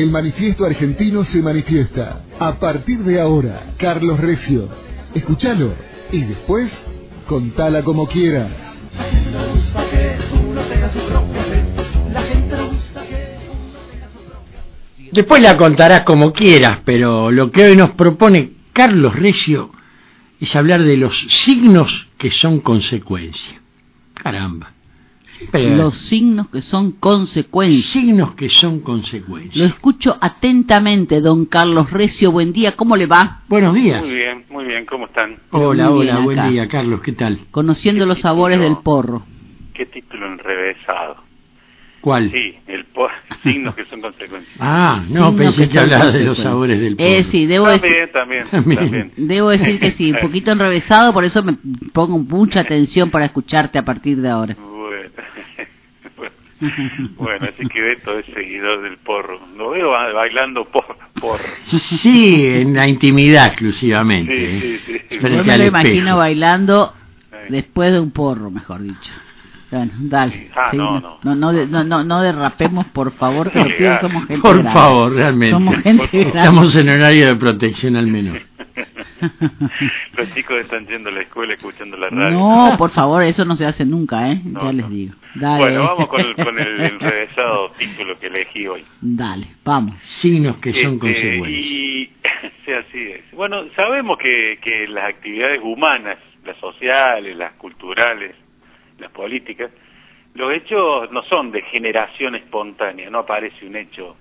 El manifiesto argentino se manifiesta. A partir de ahora, Carlos Recio. Escúchalo y después, contala como quieras. Después la contarás como quieras, pero lo que hoy nos propone Carlos Recio es hablar de los signos que son consecuencia. Caramba. Los signos que son consecuencias. Signos que son consecuencias. Lo escucho atentamente, don Carlos Recio. Buen día, ¿cómo le va? Buenos días. Muy bien, ¿cómo están? Hola, muy bien buen acá. día, Carlos, ¿qué tal? Conociendo los sabores del porro. ¿Qué título enrevesado? ¿Cuál? Sí, signos que son consecuencias. Ah, no, Signos pensé que son hablabas de los consecuencias. sabores del porro. Sí, También. debo decir que sí, un poquito enrevesado, por eso me pongo mucha atención para escucharte a partir de ahora. Bueno, ese Quevedo es seguidor del porro. Lo veo bailando porro. Sí, en la intimidad exclusivamente. Sí. Yo me lo imagino bailando después de un porro, mejor dicho. Bueno, dale. Ah, sí, no. No derrapemos, por favor, que los pibes somos gente Por grande. favor, realmente. Somos gente grande. Estamos en horario de protección al menor. Los chicos están yendo a la escuela escuchando la radio. No, por favor, eso no se hace nunca, ¿eh? No, ya les digo. Dale. Bueno, vamos con el enrevesado título que elegí hoy. Dale, vamos. Signos que son consecuencias. Y sí, así es. Bueno, sabemos que las actividades humanas, las sociales, las culturales, las políticas, los hechos no son de generación espontánea, no aparece un hecho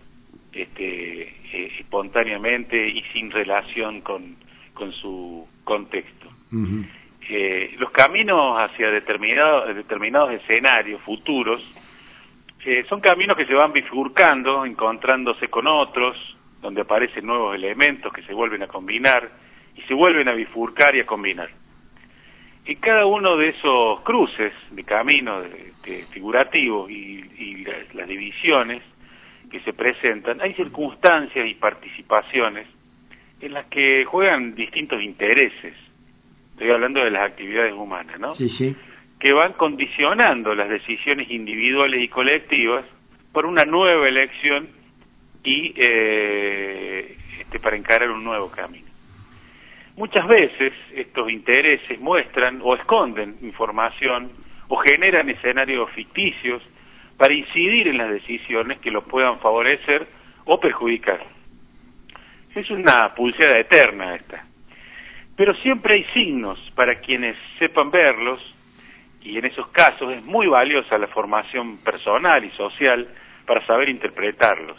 espontáneamente y sin relación con su contexto. Uh-huh. Los caminos hacia determinados escenarios futuros son caminos que se van bifurcando, encontrándose con otros, donde aparecen nuevos elementos que se vuelven a combinar y se vuelven a bifurcar y a combinar. Y cada uno de esos cruces de caminos figurativos y las divisiones que se presentan, hay circunstancias y participaciones en las que juegan distintos intereses. Estoy hablando de las actividades humanas, ¿no? Sí. Que van condicionando las decisiones individuales y colectivas por una nueva elección y para encarar un nuevo camino. Muchas veces estos intereses muestran o esconden información o generan escenarios ficticios para incidir en las decisiones que los puedan favorecer o perjudicar. Es una pulseada eterna esta. Pero siempre hay signos para quienes sepan verlos, y en esos casos es muy valiosa la formación personal y social para saber interpretarlos.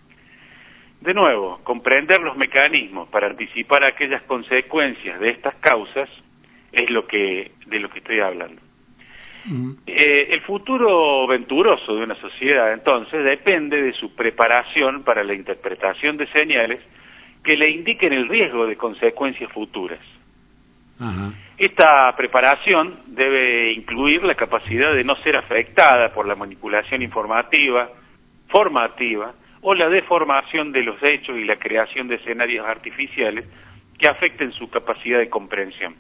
De nuevo, comprender los mecanismos para anticipar aquellas consecuencias de estas causas es de lo que estoy hablando. Uh-huh. El futuro venturoso de una sociedad, entonces, depende de su preparación para la interpretación de señales que le indiquen el riesgo de consecuencias futuras. Uh-huh. Esta preparación debe incluir la capacidad de no ser afectada por la manipulación informativa, formativa, o la deformación de los hechos y la creación de escenarios artificiales que afecten su capacidad de comprensión.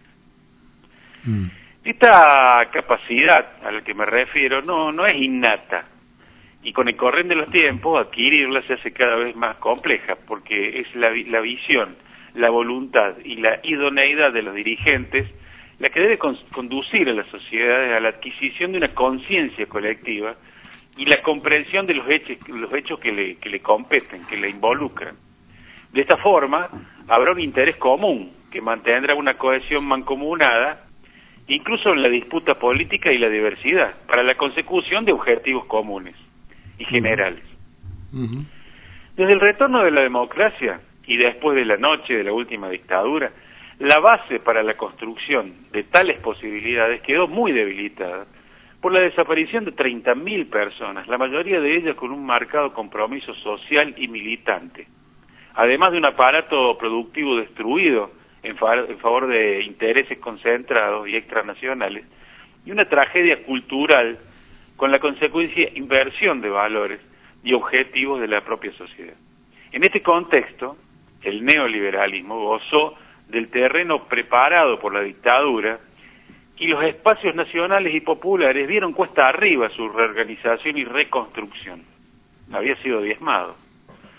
Esta capacidad a la que me refiero no es innata, y con el correr de los tiempos adquirirla se hace cada vez más compleja, porque es la visión, la voluntad y la idoneidad de los dirigentes la que debe conducir a las sociedades a la adquisición de una conciencia colectiva y la comprensión de los hechos que le competen, que le involucran. De esta forma, habrá un interés común que mantendrá una cohesión mancomunada, incluso en la disputa política y la diversidad, para la consecución de objetivos comunes y generales. Uh-huh. Desde el retorno de la democracia y después de la noche de la última dictadura, la base para la construcción de tales posibilidades quedó muy debilitada por la desaparición de 30.000 personas, la mayoría de ellas con un marcado compromiso social y militante, además de un aparato productivo destruido en favor de intereses concentrados y extranacionales, y una tragedia cultural con la consecuencia inversión de valores y objetivos de la propia sociedad. En este contexto, el neoliberalismo gozó del terreno preparado por la dictadura, y los espacios nacionales y populares vieron cuesta arriba su reorganización y reconstrucción. Había sido diezmado.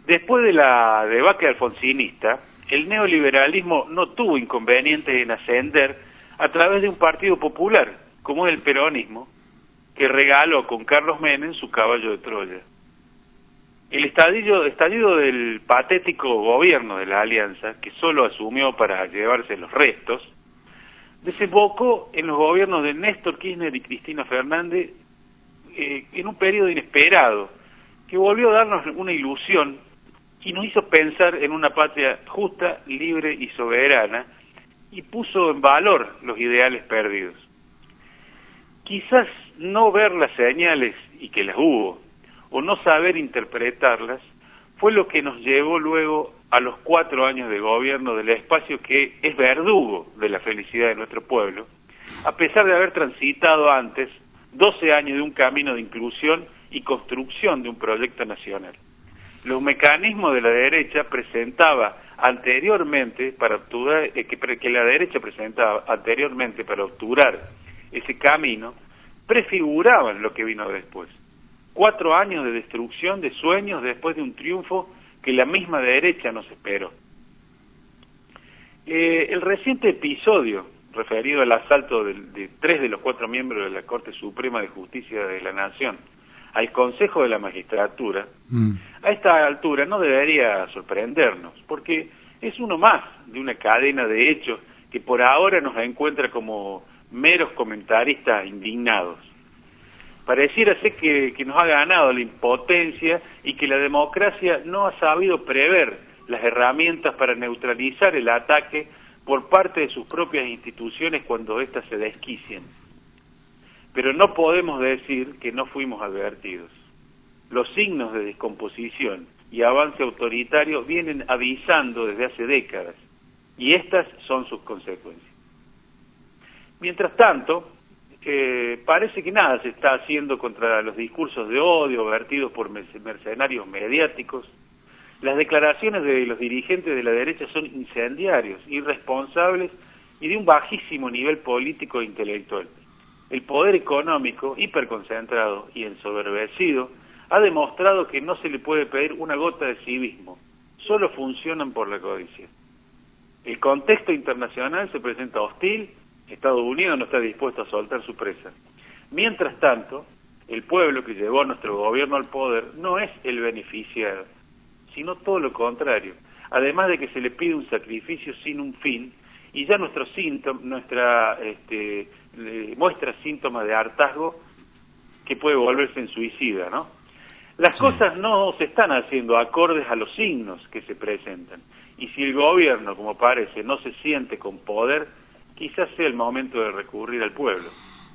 Después de la debacle alfonsinista, el neoliberalismo no tuvo inconveniente en ascender a través de un partido popular, como es el peronismo, que regaló con Carlos Menem su caballo de Troya. El estallido del patético gobierno de la Alianza, que solo asumió para llevarse los restos, desembocó en los gobiernos de Néstor Kirchner y Cristina Fernández en un periodo inesperado, que volvió a darnos una ilusión y nos hizo pensar en una patria justa, libre y soberana, y puso en valor los ideales perdidos. Quizás no ver las señales, y que las hubo, o no saber interpretarlas, fue lo que nos llevó luego a los 4 años de gobierno del espacio que es verdugo de la felicidad de nuestro pueblo, a pesar de haber transitado antes 12 años de un camino de inclusión y construcción de un proyecto nacional. Los mecanismos de la derecha presentaba anteriormente para obturar, que la derecha presentaba anteriormente para obturar ese camino, prefiguraban lo que vino después. 4 años de destrucción de sueños después de un triunfo que la misma derecha nos esperó. El reciente episodio referido al asalto de 3 de los 4 miembros de la Corte Suprema de Justicia de la Nación al Consejo de la Magistratura, a esta altura no debería sorprendernos, porque es uno más de una cadena de hechos que por ahora nos encuentra como meros comentaristas indignados. Pareciera ser que nos ha ganado la impotencia y que la democracia no ha sabido prever las herramientas para neutralizar el ataque por parte de sus propias instituciones cuando éstas se desquician. Pero no podemos decir que no fuimos advertidos. Los signos de descomposición y avance autoritario vienen avisando desde hace décadas, y estas son sus consecuencias. Mientras tanto, parece que nada se está haciendo contra los discursos de odio vertidos por mercenarios mediáticos. Las declaraciones de los dirigentes de la derecha son incendiarios, irresponsables y de un bajísimo nivel político e intelectual. El poder económico, hiperconcentrado y ensoberbecido, ha demostrado que no se le puede pedir una gota de civismo, solo funcionan por la codicia. El contexto internacional se presenta hostil, Estados Unidos no está dispuesto a soltar su presa. Mientras tanto, el pueblo que llevó a nuestro gobierno al poder no es el beneficiado, sino todo lo contrario, además de que se le pide un sacrificio sin un fin, y ya muestra síntomas de hartazgo que puede volverse en suicida, ¿no? Las cosas no se están haciendo acordes a los signos que se presentan, y si el gobierno, como parece, no se siente con poder, quizás sea el momento de recurrir al pueblo.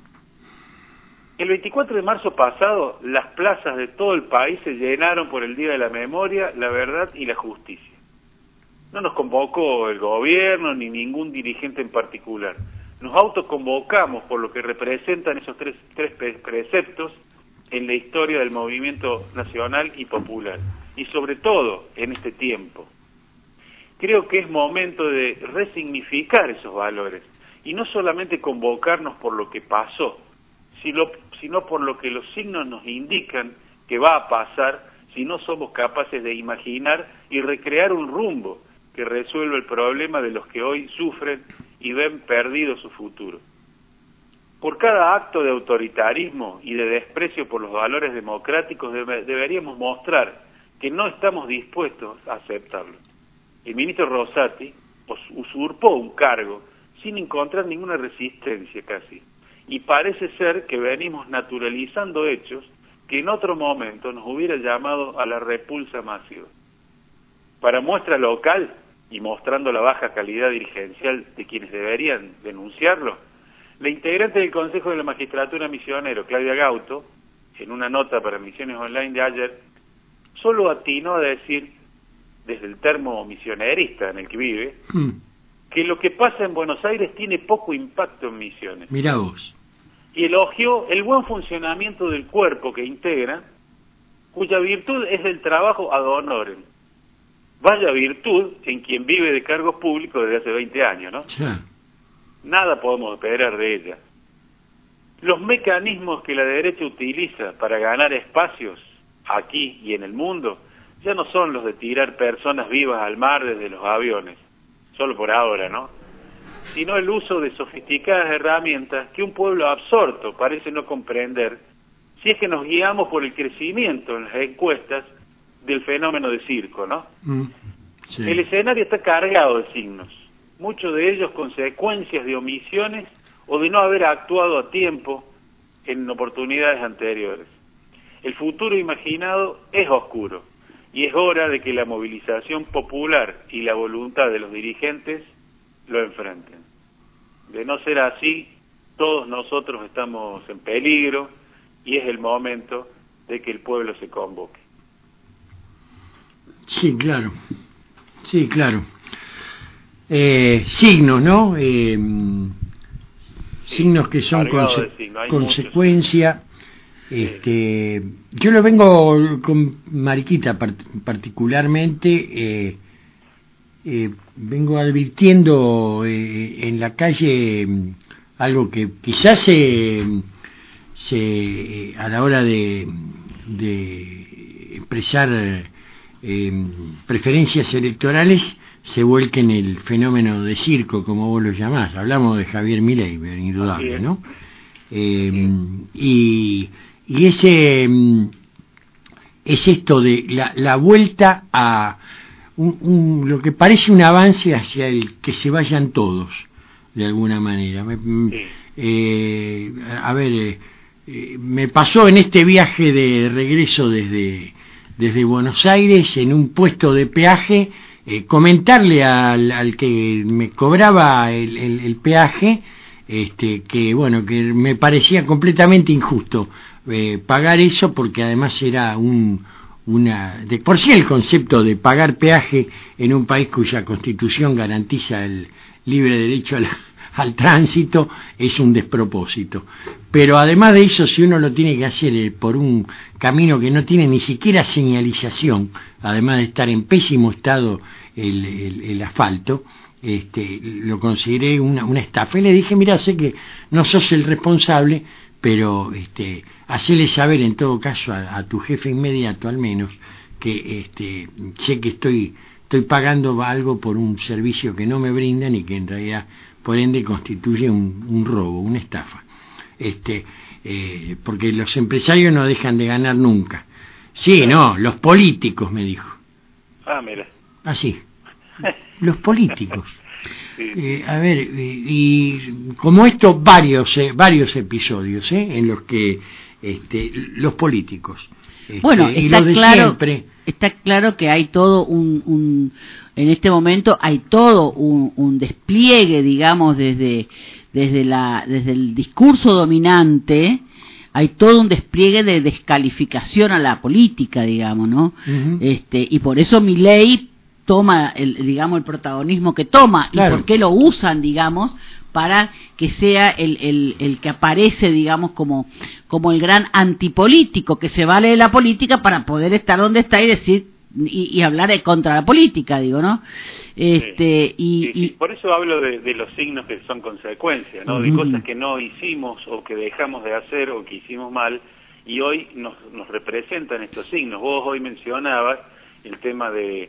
El 24 de marzo pasado, las plazas de todo el país se llenaron por el Día de la Memoria, la Verdad y la Justicia. No nos convocó el gobierno ni ningún dirigente en particular. Nos autoconvocamos por lo que representan esos tres preceptos en la historia del movimiento nacional y popular, y sobre todo en este tiempo. Creo que es momento de resignificar esos valores, y no solamente convocarnos por lo que pasó, sino por lo que los signos nos indican que va a pasar si no somos capaces de imaginar y recrear un rumbo que resuelva el problema de los que hoy sufren y ven perdido su futuro. Por cada acto de autoritarismo y de desprecio por los valores democráticos deberíamos mostrar que no estamos dispuestos a aceptarlo. El ministro Rosati usurpó un cargo sin encontrar ninguna resistencia casi, y parece ser que venimos naturalizando hechos que en otro momento nos hubiera llamado a la repulsa masiva. Para muestra local, y mostrando la baja calidad dirigencial de quienes deberían denunciarlo, la integrante del Consejo de la Magistratura Misionero, Claudia Gauto, en una nota para Misiones Online de ayer, solo atinó a decir, desde el termo misionerista en el que vive, que lo que pasa en Buenos Aires tiene poco impacto en Misiones. Mirá vos. Y elogió el buen funcionamiento del cuerpo que integra, cuya virtud es el trabajo ad honorem. Vaya virtud en quien vive de cargos públicos desde hace 20 años, ¿no? Sí. Nada podemos esperar de ella. Los mecanismos que la derecha utiliza para ganar espacios, aquí y en el mundo, ya no son los de tirar personas vivas al mar desde los aviones, solo por ahora, ¿no? Sino el uso de sofisticadas herramientas que un pueblo absorto parece no comprender, si es que nos guiamos por el crecimiento en las encuestas del fenómeno de circo, ¿no? Sí. El escenario está cargado de signos, muchos de ellos consecuencias de omisiones o de no haber actuado a tiempo en oportunidades anteriores. El futuro imaginado es oscuro y es hora de que la movilización popular y la voluntad de los dirigentes lo enfrenten. De no ser así, todos nosotros estamos en peligro y es el momento de que el pueblo se convoque. Sí, claro. Sí, claro. Signos, ¿no? Signos que son consecuencia. Yo lo vengo con Mariquita particularmente, vengo advirtiendo en la calle algo que quizás a la hora de expresar preferencias electorales se vuelque en el fenómeno de circo, como vos lo llamás. Hablamos de Javier Milei, indudable, ¿no? Y ese es esto de la vuelta a lo que parece un avance hacia el que se vayan todos, de alguna manera. Me pasó en este viaje de regreso desde Buenos Aires, en un puesto de peaje, comentarle al que me cobraba el peaje, que bueno, que me parecía completamente injusto pagar eso, porque además era de por sí el concepto de pagar peaje en un país cuya constitución garantiza el libre derecho al tránsito es un despropósito. Pero además de eso, si uno lo tiene que hacer por un camino que no tiene ni siquiera señalización, además de estar en pésimo estado el asfalto, lo consideré una estafa y le dije: mira, sé que no sos el responsable, pero hacele saber en todo caso a tu jefe inmediato al menos que sé que estoy pagando algo por un servicio que no me brindan y que en realidad por ende constituye un robo, una estafa, porque los empresarios no dejan de ganar nunca. Sí, no, los políticos, me dijo. Mira. Así, los políticos. Y como esto varios episodios en los que los políticos bueno, y está los de claro, siempre. Está claro que hay todo en este momento hay todo un despliegue, digamos, desde el discurso dominante, hay todo un despliegue de descalificación a la política, digamos, ¿no? Uh-huh. Y por eso Milei toma el protagonismo que toma, claro. Y por qué lo usan, digamos, para que sea el que aparece, digamos, como el gran antipolítico, que se vale de la política para poder estar donde está y decir y hablar contra la política, digo, ¿no? Sí. Por eso hablo de los signos que son consecuencias, ¿no? Uh-huh. De cosas que no hicimos o que dejamos de hacer o que hicimos mal y hoy nos representan estos signos. Vos hoy mencionabas el tema de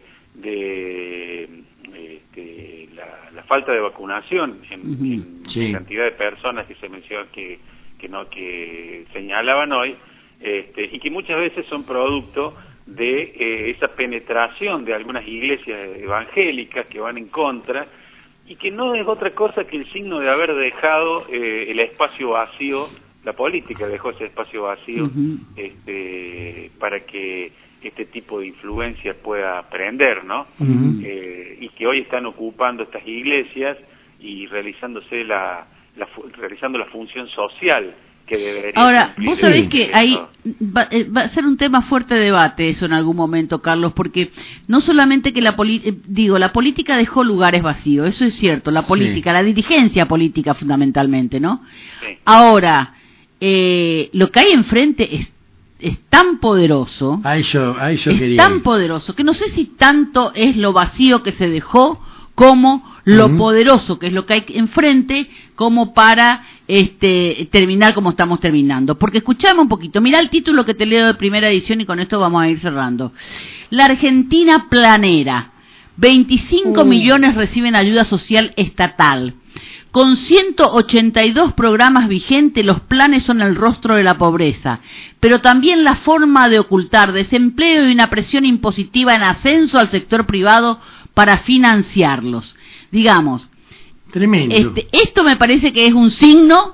la falta de vacunación en sí. cantidad de personas que se mencionan que señalaban hoy, y que muchas veces son producto de esa penetración de algunas iglesias evangélicas que van en contra y que no es otra cosa que el signo de haber dejado el espacio vacío. La política dejó ese espacio vacío uh-huh. Para que este tipo de influencia pueda aprender, ¿no? Uh-huh. Y que hoy están ocupando estas iglesias y realizando la función social que debería. Ahora, vos sabés que ahí va a ser un tema fuerte de debate eso en algún momento, Carlos, porque no solamente que la política dejó lugares vacíos, eso es cierto, la política, sí. La dirigencia política fundamentalmente, ¿no? Sí. Ahora, lo que hay enfrente es tan poderoso, a eso es quería tan ir. Poderoso, que no sé si tanto es lo vacío que se dejó como lo poderoso que es lo que hay enfrente, como para terminar como estamos terminando. Porque escuchame un poquito, mirá el título que te leo de primera edición y con esto vamos a ir cerrando. La Argentina planera. 25 millones reciben ayuda social estatal. Con 182 programas vigentes, los planes son el rostro de la pobreza, pero también la forma de ocultar desempleo y una presión impositiva en ascenso al sector privado para financiarlos. Digamos, tremendo. Esto me parece que es un signo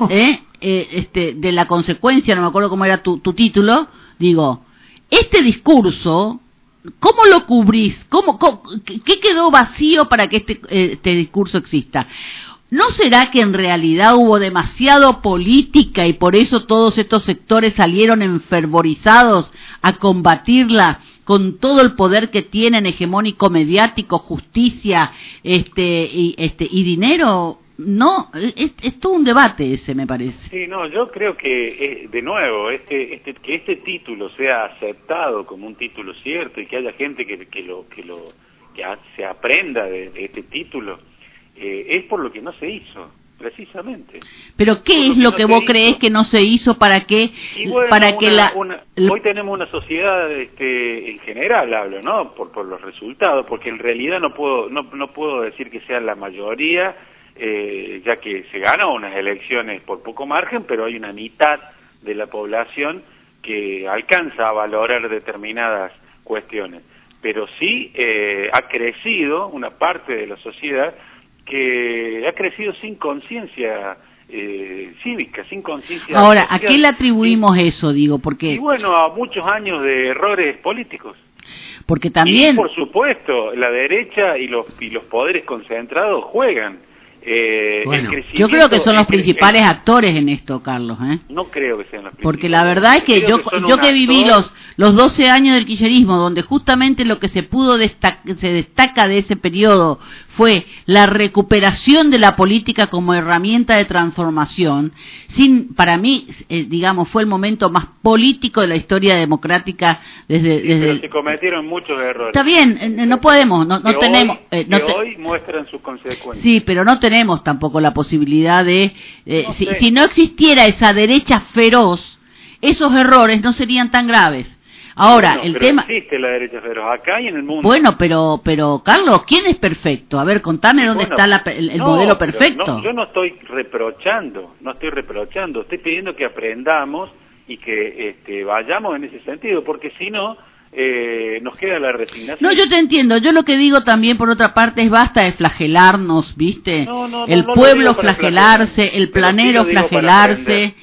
de la consecuencia, no me acuerdo cómo era tu título, digo, este discurso, ¿cómo lo cubrís? ¿Qué quedó vacío para que este discurso exista? ¿No será que en realidad hubo demasiado política y por eso todos estos sectores salieron enfervorizados a combatirla con todo el poder que tienen, hegemónico, mediático, justicia y dinero? No, es todo un debate ese, me parece. Sí, no, yo creo que, de nuevo, que este título sea aceptado como un título cierto y que haya gente que se aprenda de este título, es por lo que no se hizo, precisamente. Pero ¿qué es lo que vos creés que no se hizo para que hoy tenemos una sociedad en general, hablo, ¿no? Por los resultados, porque en realidad no puedo decir que sea la mayoría, ya que se ganó unas elecciones por poco margen, pero hay una mitad de la población que alcanza a valorar determinadas cuestiones. Pero sí ha crecido una parte de la sociedad que ha crecido sin conciencia cívica, sin conciencia Ahora, social. ¿a qué le atribuimos eso, digo? Porque... Y bueno, a muchos años de errores políticos. Porque también... Y por supuesto, la derecha y los poderes concentrados juegan. Bueno, yo creo que son los principales actores en esto, Carlos. No creo que sean los principales. Porque la verdad es que yo que viví los 12 años del kirchnerismo, donde justamente lo que se destaca de ese periodo fue la recuperación de la política como herramienta de transformación. Para mí, digamos, fue el momento más político de la historia democrática pero se cometieron muchos errores. Está bien, no podemos, no tenemos... hoy muestran sus consecuencias. Sí, pero no tenemos tampoco la posibilidad de... si no existiera esa derecha feroz, esos errores no serían tan graves. Ahora, el tema... existe la derecha feroz acá y en el mundo. Bueno, pero Carlos, ¿quién es perfecto? A ver, contame dónde está el modelo perfecto. Yo no estoy reprochando, estoy pidiendo que aprendamos y que vayamos en ese sentido, porque si no... nos queda la resignación. No, yo te entiendo. Yo lo que digo también, por otra parte, es basta de flagelarnos, ¿viste? El pueblo flagelarse, el planero flagelarse,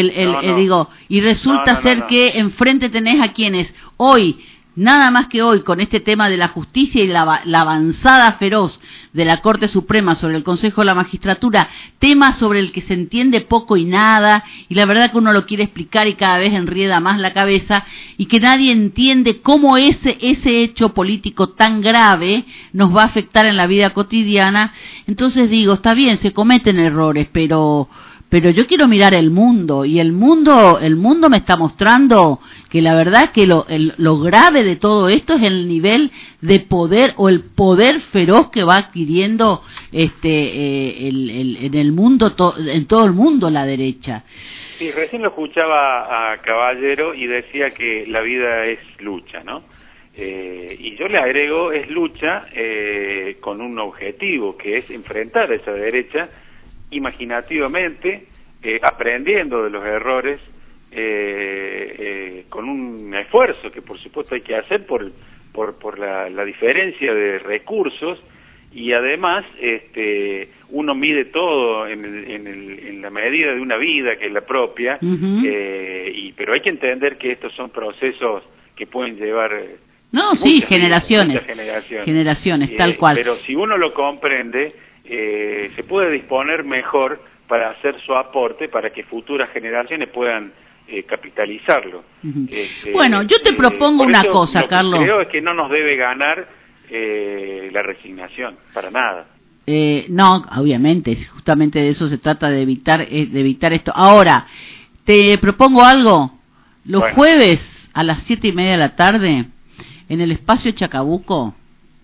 y resulta ser que enfrente tenés a quienes hoy, nada más que hoy, con este tema de la justicia y la avanzada feroz de la Corte Suprema sobre el Consejo de la Magistratura, tema sobre el que se entiende poco y nada, y la verdad que uno lo quiere explicar y cada vez enrieda más la cabeza, y que nadie entiende cómo ese hecho político tan grave nos va a afectar en la vida cotidiana. Entonces digo, está bien, se cometen errores, pero yo quiero mirar el mundo, y el mundo me está mostrando que la verdad que lo grave de todo esto es el nivel de poder o el poder feroz que va adquiriendo en el mundo, en todo el mundo, la derecha. Sí, recién lo escuchaba a Caballero y decía que la vida es lucha, ¿no? Y yo le agrego, es lucha con un objetivo, que es enfrentar a esa derecha imaginativamente, aprendiendo de los errores, con un esfuerzo que por supuesto hay que hacer por la diferencia de recursos, y además uno mide todo en la medida de una vida que es la propia, pero hay que entender que estos son procesos que pueden llevar generaciones, tal cual. Pero si uno lo comprende, se puede disponer mejor para hacer su aporte, para que futuras generaciones puedan capitalizarlo. Bueno, yo te propongo una cosa, Carlos. Lo que creo es que no nos debe ganar la resignación, para nada. No, obviamente, justamente de eso se trata, de evitar esto. Ahora, te propongo algo. Los jueves a las 7:30 de la tarde, en el espacio Chacabuco,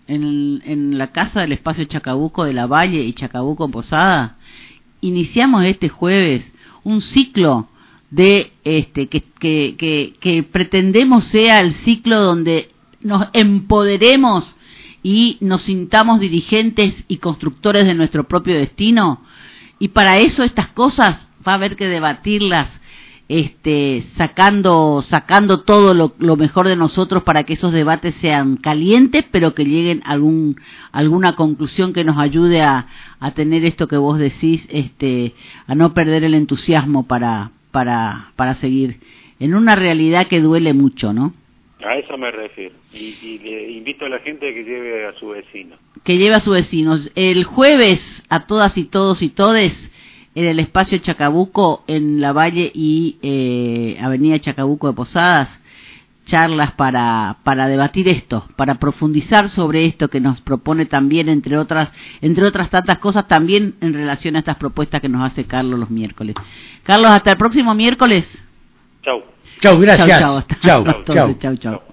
en la casa del espacio Chacabuco de la Valle y Chacabuco Posada, iniciamos este jueves un ciclo de que pretendemos sea el ciclo donde nos empoderemos y nos sintamos dirigentes y constructores de nuestro propio destino, y para eso estas cosas va a haber que debatirlas, sacando todo lo mejor de nosotros para que esos debates sean calientes, pero que lleguen a alguna conclusión que nos ayude a tener esto que vos decís, a no perder el entusiasmo para seguir en una realidad que duele mucho, ¿no? A eso me refiero. Y le invito a la gente a que lleve a su vecino. Que lleve a sus vecinos. El jueves, a todas y todos y todes, en el espacio Chacabuco, en la Valle y Avenida Chacabuco de Posadas, charlas para debatir esto, para profundizar sobre esto que nos propone también, entre otras tantas cosas, también en relación a estas propuestas que nos hace Carlos los miércoles. Carlos, hasta el próximo miércoles. Chau. Chau, gracias. Chau. Chau. Chau.